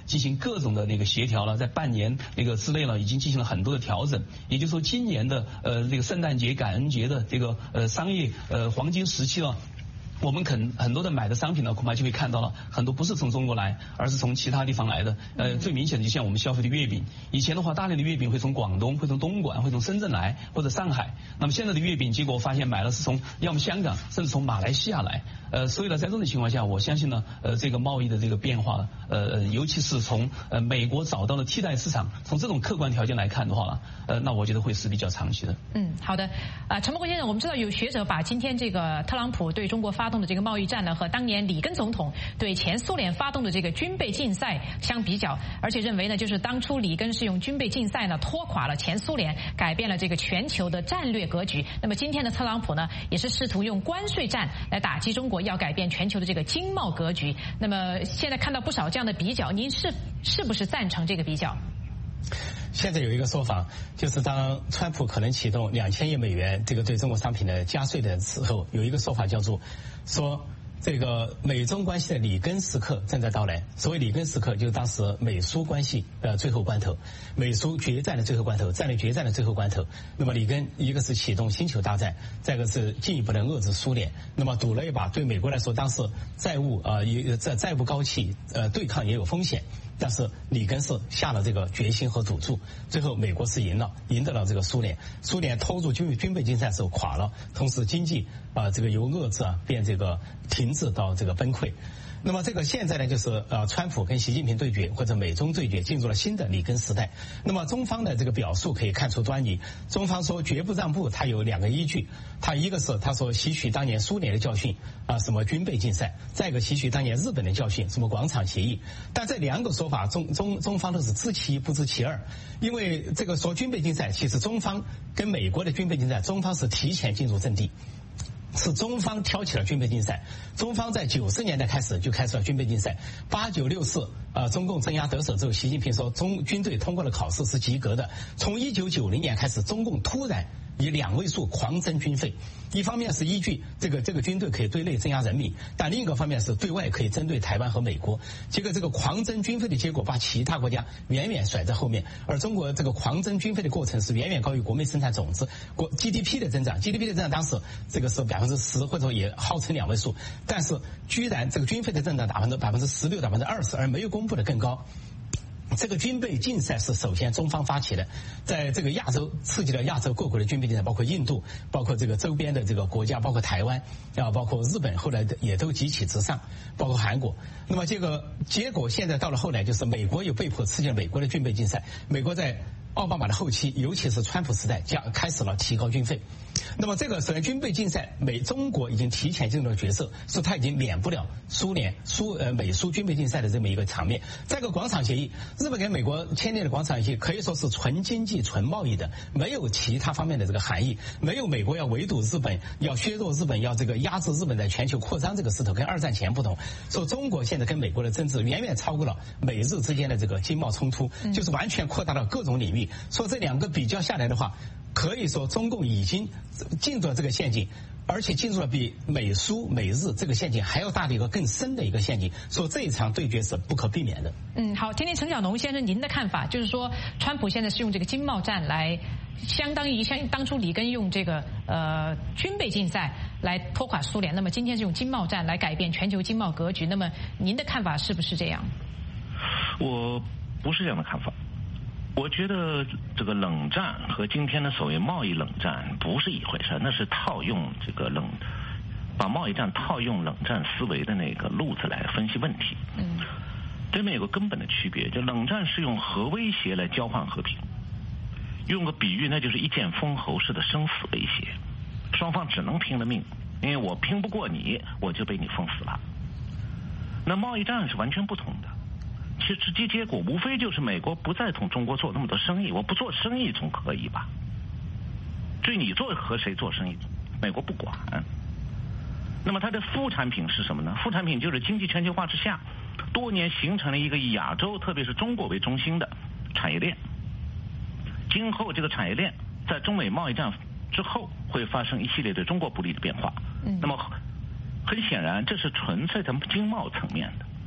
各种的那个协调了，在半年那个之内呢，已经进行了很多的调整。也就是说，今年的这个圣诞节、感恩节的这个商业黄金时期了。我们很多的买的商品呢，恐怕就会看到了很多不是从中国来，而是从其他地方来的。最明显的就像我们消费的月饼，以前的话，大量的月饼会从广东、会从东莞、会从深圳来，或者上海。那么现在的月饼，结果发现买了是从要么香港，甚至从马来西亚来。所以呢，在这种情况下，我相信呢，这个贸易的这个变化，尤其是从美国找到了替代市场，从这种客观条件来看的话呢，那我觉得会是比较长期的。 好的。陈伯国先生，我们知道有学者把今天这个特朗普对中国发动的这个贸易战呢，和当年里根总统对前苏联发动的这个军备竞赛相比较，而且认为呢，就是当初里根是用军备竞赛呢拖垮了前苏联，改变了这个全球的战略格局。那么今天的特朗普呢，也是试图用关税战来打击中国，要改变全球的这个经贸格局。那么现在看到不少这样的比较，您是不是赞成这个比较？ 现在有一个说法，就是当川普可能启动2000亿美元这个对中国商品的加税的时候，有一个说法叫做说这个美中关系的里根时刻正在到来。所谓里根时刻，就是当时美苏关系的最后关头，美苏决战的最后关头，战略决战的最后关头。那么里根一个是启动星球大战，再一个是进一步的遏制苏联。那么赌了一把，对美国来说，当时债务债务高企，对抗也有风险。但是里根是下了这个决心和赌注，最后美国是赢得了这个苏联。苏联拖入军备竞赛时候垮了，同时经济这个由遏制变这个停滞到这个崩溃。那么这个现在呢，就是川普跟习近平对决，或者美中对决，进入了新的里根时代。那么中方的这个表述可以看出端倪。中方说绝不让步，它有2个依据。它一个是他说吸取当年苏联的教训什么军备竞赛；再一个吸取当年日本的教训，什么广场协议。但这2个说法，中方都是知其一不知其二。因为这个说军备竞赛，其实中方跟美国的军备竞赛，中方是提前进入阵地。是中方挑起了军备竞赛，中方在90年代开始就开始了军备竞赛。89、64中共镇压得手之后，习近平说军队通过了考试是及格的。从1990年开始，中共突然以2位数狂增军费，一方面是依据这个军队可以对内镇压人民，但另一个方面是对外可以针对台湾和美国。结果这个狂增军费的结果，把其他国家远远甩在后面，而中国这个狂增军费的过程是远远高于国内生产总值GDP 的增长。GDP 的增长当时这个是10%，或者也号称2位数，但是居然这个军费的增长达16%、20%，而没有公布的更高。这个军备竞赛是首先中方发起的，在这个亚洲刺激了亚洲各国的军备竞赛，包括印度，包括这个周边的这个国家，包括台湾包括日本，后来也都急起直上，包括韩国。那么这个结果现在到了后来，就是美国又被迫刺激了美国的军备竞赛。美国在奥巴马的后期，尤其是川普时代，开始了提高军费。那么这个首先军备竞赛，中国已经提前进入了角色，说他已经免不了美苏军备竞赛的这么一个场面。再一个广场协议，日本跟美国签订的广场协议可以说是纯经济、纯贸易的，没有其他方面的这个含义，没有美国要围堵日本、要削弱日本、要这个压制日本在全球扩张这个势头，跟2战前不同。说中国现在跟美国的争执远远超过了美日之间的这个经贸冲突，就是完全扩大到各种领域。说这2个比较下来的话，可以说中共已经进入了这个陷阱，而且进入了比美苏美日这个陷阱还要大的一个更深的一个陷阱。说这一场对决是不可避免的。 好，听听陈小农先生您的看法，就是说川普现在是用这个经贸战来相当于像当初里根用这个军备竞赛来拖垮苏联，那么今天是用经贸战来改变全球经贸格局。那么您的看法是不是这样？ 我不是这样的看法。我觉得这个冷战和今天的所谓贸易冷战不是一回事，那是套用把贸易战套用冷战思维的那个路子来分析问题。这里面有个根本的区别，就冷战是用核威胁来交换和平，用个比喻，那就是一剑封喉式的生死威胁，双方只能拼了命，因为我拼不过你，我就被你封死了。那贸易战是完全不同的。其实直接结果无非就是美国不再同中国做那么多生意，我不做生意总可以吧？至于你和谁做生意，美国不管。那么它的副产品是什么呢？副产品就是经济全球化之下，多年形成了一个以亚洲特别是中国为中心的产业链。今后这个产业链在中美贸易战之后会发生一系列对中国不利的变化。那么很显然这是纯粹的经贸层面的。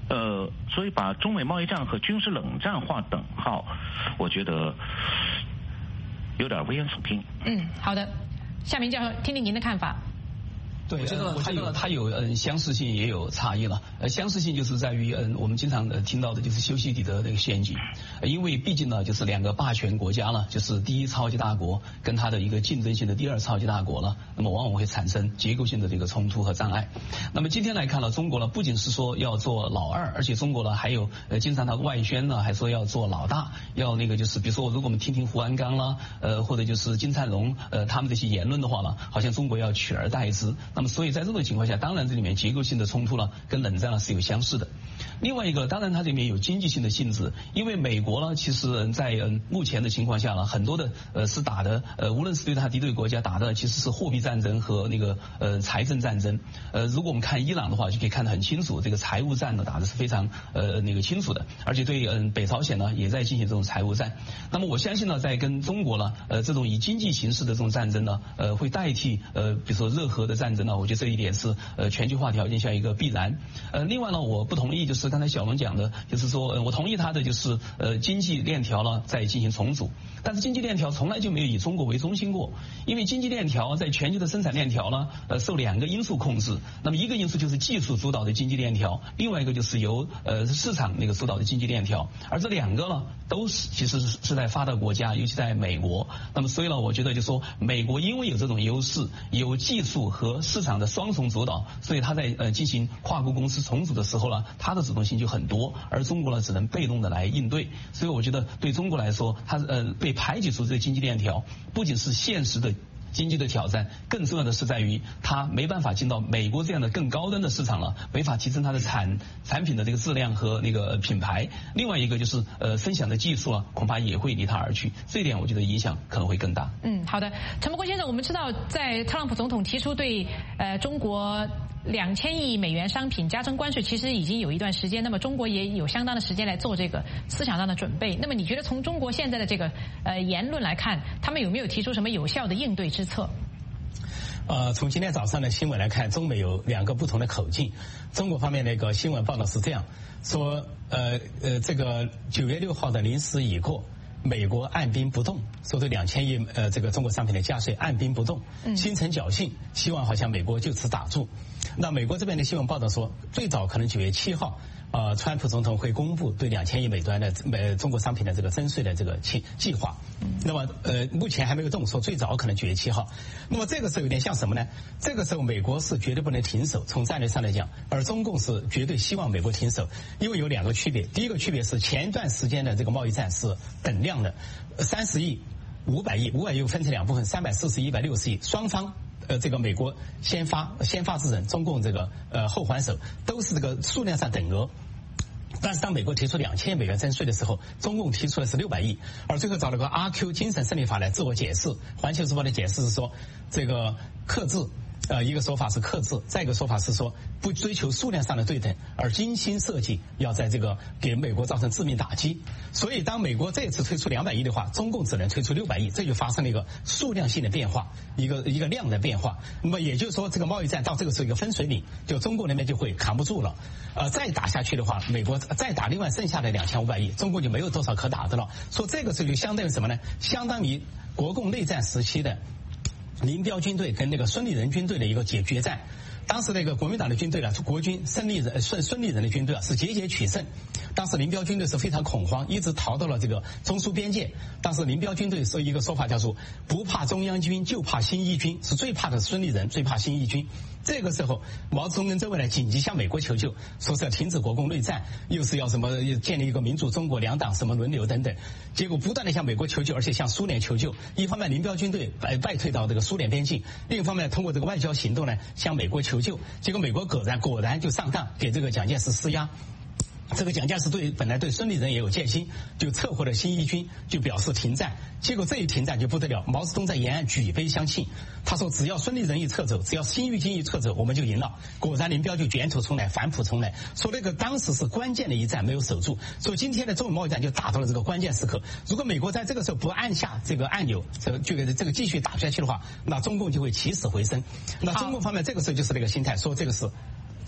所以把中美贸易战和军事冷战划等号，我觉得有点危言耸听。 好的，夏明教授，听听您的看法。 对，它有相似性也有差异了。相似性就是在于我们经常听到的就是修昔底德这个陷阱，因为毕竟呢就是两个霸权国家了，就是第一超级大国跟它的一个竞争性的第二超级大国了，那么往往会产生结构性的这个冲突和障碍。那么今天来看呢，中国呢不仅是说要做老二，而且中国呢还有经常它外宣呢还说要做老大，要那个就是比如说如果我们听胡鞍钢啦，或者就是金灿荣他们这些言论的话呢，好像中国要取而代之。那么所以在这种情况下，当然这里面结构性的冲突呢跟冷战呢是有相似的。另外一个，当然它里面有经济性的性质，因为美国呢其实在目前的情况下呢，很多的是打的无论是对它敌对国家打的其实是货币战争和那个财政战争。如果我们看伊朗的话，就可以看得很清楚，这个财务战呢打的是非常那个清楚的，而且对北朝鲜呢也在进行这种财务战。那么我相信呢，在跟中国呢这种以经济形式的这种战争呢会代替比如说热核的战争呢，我觉得这一点是全球化条件下一个必然。另外呢，我不同意就是刚才小龙讲的，就是说我同意他的就是经济链条呢在进行重组，但是经济链条从来就没有以中国为中心过，因为经济链条在全球的生产链条呢受两个因素控制，那么一个因素就是技术主导的经济链条，另外一个就是由市场那个主导的经济链条，而这两个呢都是其实是在发达国家，尤其在美国。那么所以呢，我觉得就说美国因为有这种优势，有技术和市场的双重主导，所以它在进行跨国公司重组的时候呢，它的主动性就很多，而中国呢只能被动的来应对。所以我觉得对中国来说，它被排挤出这个经济链条，不仅是现实的经济的挑战，更重要的是在于它没办法进到美国这样的更高端的市场了，没法提升它的产品的这个质量和那个品牌。另外一个就是分享的技术啊，恐怕也会离它而去，这一点我觉得影响可能会更大。 好的，陈伯公先生，我们知道在特朗普总统提出对中国2000亿美元商品加征关税，其实已经有一段时间，那么中国也有相当的时间来做这个思想上的准备。那么你觉得从中国现在的这个言论来看，他们有没有提出什么有效的应对之策？ 从今天早上的新闻来看，中美有两个不同的口径。中国方面那个新闻报道是这样说，这个9月6号的0时已过，美国按兵不动，说对2000亿这个中国商品的加税按兵不动，心存侥幸，希望好像美国就此打住。那美国这边的新闻报道说，最早可能9月7号，川普总统会公布对2000亿美元的中国商品的这个征税的这个计划。那么目前还没有动，说最早可能9月7号。那么这个时候有点像什么呢？这个时候美国是绝对不能停手，从战略上来讲，而中共是绝对希望美国停手，因为有两个区别。第一个区别是前一段时间的这个贸易战是等量的，30亿、500亿，500亿分成两部分，340亿、160亿，双方。这个美国先发制人，中共这个后还手，都是这个数量上等额。但是当美国提出2000亿美元征税的时候，中共提出的是600亿，而最后找了个阿 Q 精神胜利法来自我解释。环球时报的解释是说，这个克制。一个说法是克制，再一个说法是说不追求数量上的对等，而精心设计要在这个给美国造成致命打击。所以当美国这次推出200亿的话，中共只能推出600亿，这就发生了一个数量性的变化，一个量的变化。那么也就是说，这个贸易战到这个时候一个分水岭，就中共那边就会扛不住了。再打下去的话，美国再打另外剩下的2500亿，中共就没有多少可打的了。说这个时候就相当于什么呢？相当于国共内战时期的林彪军队跟那个孙立人军队的一个决战。当时那个国民党的军队呢，国军孙立人的军队是节节取胜。当时林彪军队是非常恐慌，一直逃到了这个中苏边界。当时林彪军队是一个说法叫做不怕中央军，就怕新一军，是最怕的孙立人，最怕新一军。这个时候，毛泽东跟周恩来紧急向美国求救，说是要停止国共内战，又是要什么建立一个民主中国，两党什么轮流等等。结果不断的向美国求救，而且向苏联求救。一方面林彪军队败退到这个苏联边境，另一方面通过这个外交行动呢向美国求救。结果美国果然就上当，给这个蒋介石施压。这个蒋介石本来对孙立人也有戒心，就撤回了新一军，就表示停战。结果这一停战就不得了，毛泽东在延安举杯相庆，他说只要孙立人一撤走，只要新一军一撤走，我们就赢了。果然林彪就卷土重来，反哺重来，说那个当时是关键的一战没有守住，所以今天的中美贸易战就打到了这个关键时刻。如果美国在这个时候不按下这个按钮，这个继续打下去的话，那中共就会起死回生。那中共方面这个时候就是那个心态，说这个是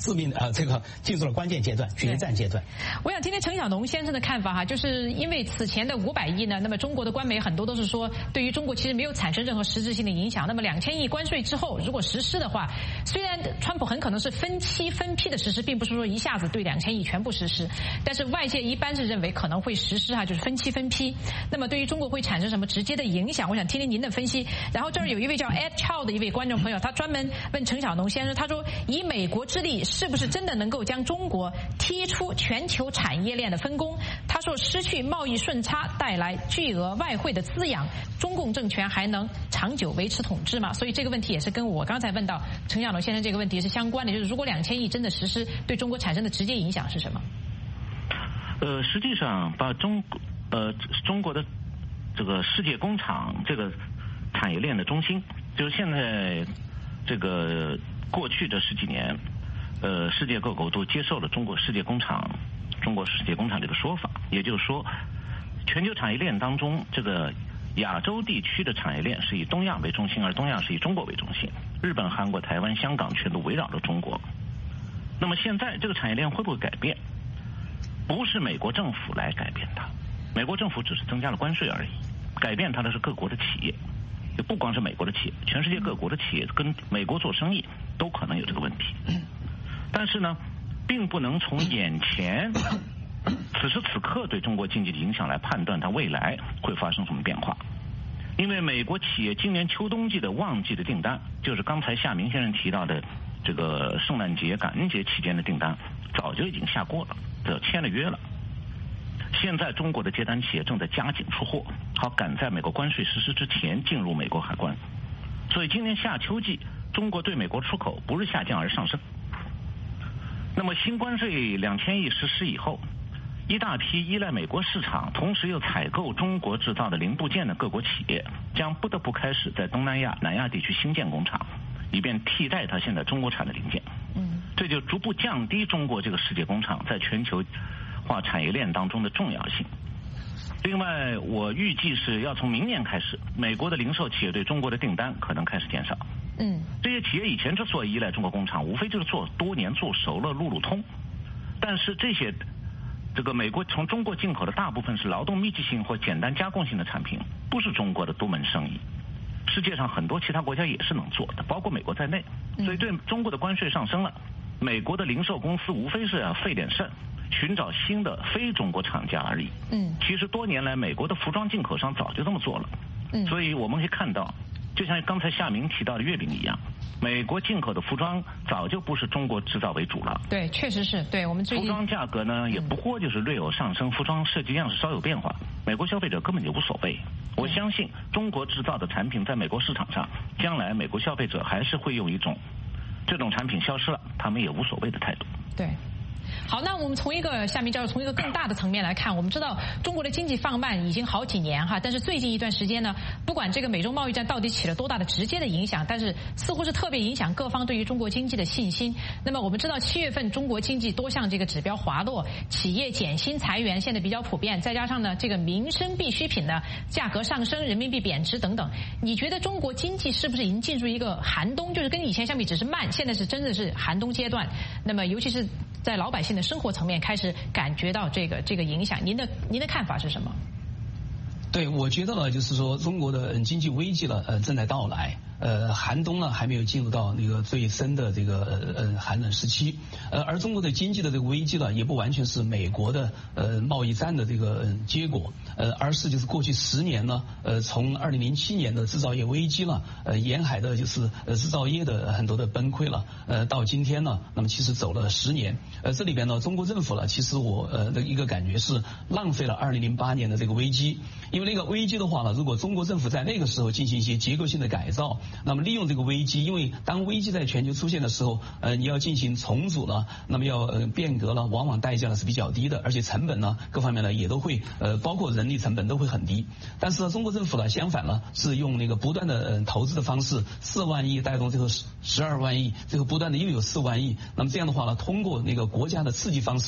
这个进入了关键阶段，决战阶段。 我想听听陈晓农先生的看法哈，就是因为此前的500亿呢，那么中国的官媒很多都是说，对于中国其实没有产生任何实质性的影响。那么2000亿关税之后，如果实施的话，虽然川普很可能是分期分批的实施，并不是说一下子对2000亿全部实施，但是外界一般是认为可能会实施哈，就是分期分批。那么对于中国会产生什么直接的影响？我想听听您的分析。然后这儿有一位叫 Ed Chow 的一位观众朋友，他专门问陈晓农先生，他说以美国之力，是不是真的能够将中国踢出全球产业链的分工？他说失去贸易顺差带来巨额外汇的滋养，中共政权还能长久维持统治吗？所以这个问题也是跟我刚才问到陈晓农先生这个问题是相关的，就是如果2000亿真的实施，对中国产生的直接影响是什么？ 实际上把中国的这个世界工厂这个产业链的中心，就是现在这个过去的10几年，世界各国都接受了中国世界工厂这个说法，也就是说，全球产业链当中，这个亚洲地区的产业链是以东亚为中心，而东亚是以中国为中心，日本、韩国、台湾、香港全都围绕着中国。那么现在这个产业链会不会改变？不是美国政府来改变它，美国政府只是增加了关税而已，改变它的是各国的企业，就不光是美国的企业，全世界各国的企业跟美国做生意都可能有这个问题。但是呢，并不能从眼前此时此刻对中国经济的影响来判断它未来会发生什么变化。因为美国企业今年秋冬季的旺季的订单，就是刚才夏明先生提到的这个圣诞节、感恩节期间的订单，早就已经下过了，这签了约了。现在中国的接单企业正在加紧出货，好赶在美国关税实施之前进入美国海关。所以今年夏秋季，中国对美国出口不是下降而上升。那么新关税2000亿实施以后，一大批依赖美国市场，同时又采购中国制造的零部件的各国企业，将不得不开始在东南亚、南亚地区新建工厂，以便替代它现在中国产的零件。这就逐步降低中国这个世界工厂在全球化产业链当中的重要性。另外，我预计是要从明年开始，美国的零售企业对中国的订单可能开始减少。这些企业以前之所以依赖中国工厂，无非就是多年做熟了路路通。但是这个美国从中国进口的大部分是劳动密集性或简单加工性的产品，不是中国的独门生意。世界上很多其他国家也是能做的，包括美国在内。所以对中国的关税上升了，美国的零售公司无非是要费点肾，寻找新的非中国厂家而已。其实多年来美国的服装进口商早就这么做了。所以我们可以看到，就像刚才夏明提到的月饼一样，美国进口的服装早就不是中国制造为主了。 对，确实是。对，我们最近服装价格呢也不过就是略有上升，服装设计样式稍有变化，美国消费者根本就无所谓。我相信中国制造的产品在美国市场上，将来美国消费者还是会用一种这种产品消失了，他们也无所谓的态度。 对。好，那我们从一个夏明教授从一个更大的层面来看，我们知道中国的经济放慢已经好几年哈，但是最近一段时间呢，不管这个美中贸易战到底起了多大的直接的影响，但是似乎是特别影响各方对于中国经济的信心。那么我们知道7月份中国经济多项这个指标滑落，企业减薪裁员现在比较普遍，再加上呢这个民生必需品的价格上升，人民币贬值等等，你觉得中国经济是不是已经进入一个寒冬？就是跟以前相比只是慢，现在是真的是寒冬阶段。那么尤其是在老百姓的生活层面开始感觉到这个影响，您的看法是什么？ 对，我觉得呢，就是说中国的经济危机呢，正在到来。寒冬呢还没有进入到那个最深的这个寒冷时期，而中国的经济的这个危机呢，也不完全是美国的贸易战的这个结果，而是就是过去10年呢，从2007年的制造业危机了，沿海的就是制造业的很多的崩溃了，到今天呢，那么其实走了10年，这里边呢，中国政府呢，其实我的一个感觉是浪费了2008年的这个危机，因为那个危机的话呢，如果中国政府在那个时候进行一些结构性的改造，那么利用这个危机，因为当危机在全球出现的时候，你要进行重组了，那么要变革了，往往代价呢是比较低的，而且成本呢各方面呢也都会包括人力成本都会很低。但是中国政府呢相反呢是用那个不断的投资的方式，4万亿带动这个12万亿，最后不断的又有4万亿。那么这样的话呢，通过那个国家的刺激方式呢，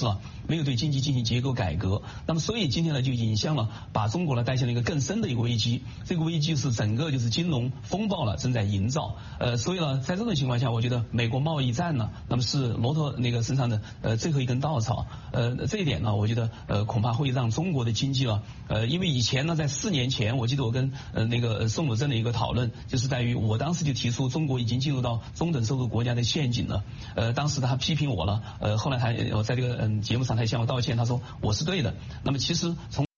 没有对经济进行结构改革。那么所以今天呢就引向了把中国呢带向了一个更深的一个危机。这个危机是整个就是金融风暴了正在营造。所以呢在这种情况下，我觉得美国贸易战呢，那么是骆驼那个身上的最后一根稻草。这一点呢，我觉得恐怕会让中国的经济了，因为以前呢在4年前，我记得我跟那个宋鲁正的一个讨论，就是在于我当时就提出中国已经进入到中等收入国家的陷阱了。当时他批评我了，后来我在这个节目上他向我道歉，他说我是对的。那么其实从